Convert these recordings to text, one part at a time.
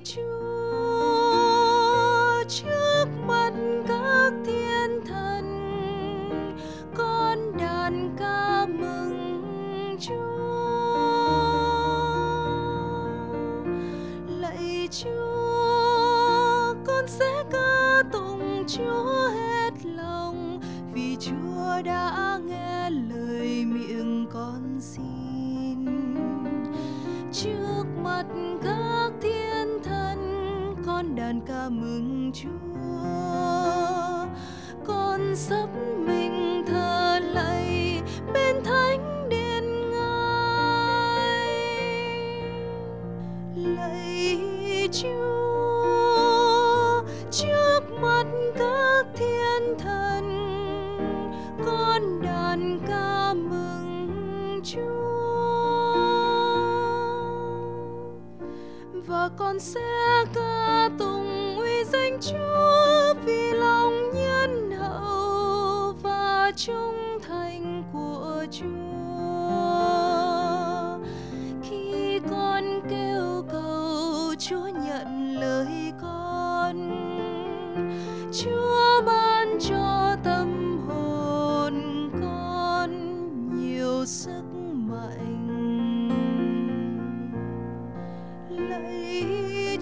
Chúa trước mặt các thiên thần, con đàn ca mừng Chúa. Lạy Chúa, con sẽ ca tụng Chúa hết lòng, vì Chúa đã nghe lời miệng con xin. Trước mặt các thiên thần, con đàn ca mừng Chúa. Con sắp mình thờ lạy bên thánh điện Ngài. Lạy Chúa trước mắt các thiên thần, con đàn ca mừng Chúa. Và con sẽ ca tụng uy danh Chúa vì lòng nhân hậu và trung thành của Chúa. Khi con kêu cầu, Chúa nhận lời con. Chúa ban cho tâm hồn con nhiều sức mạnh. Lạy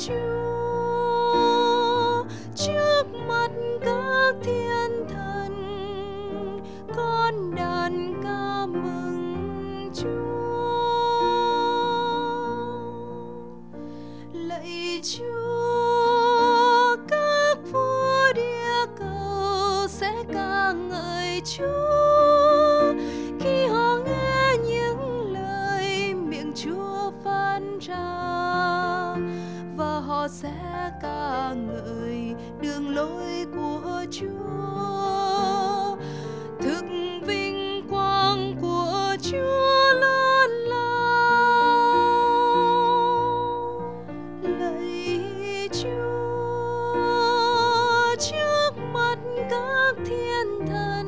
Chúa trước mắt các thiên thần, con đàn ca mừng Chúa. Lạy Chúa, các vua địa cầu sẽ ca ngợi Chúa khi họ nghe những lời miệng Chúa phán ra, và họ sẽ ca ngợi đường lối của Chúa. Thực vinh quang của Chúa lớn lao. Lạy Chúa trước mắt các thiên thần,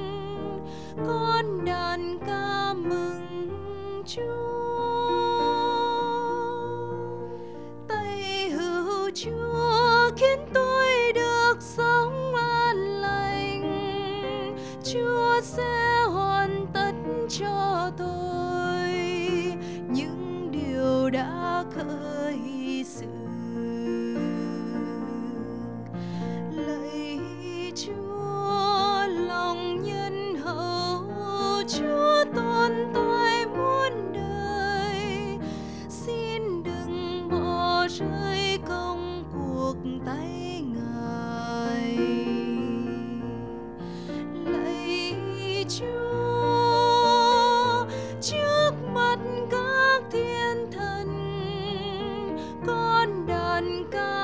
con đàn ca mừng Chúa. Tay hữu Chúa khiến tôi được sống an lành. Chúa sẽ hoàn tất cho tôi những điều đã khởi sự. Lạy Chúa lòng nhân hậu, Chúa tồn tại muôn đời. Xin đừng bỏ rơi công cuộc tay Ngài. Lạy Chúa trước mắt các thiên thần, con đàn ca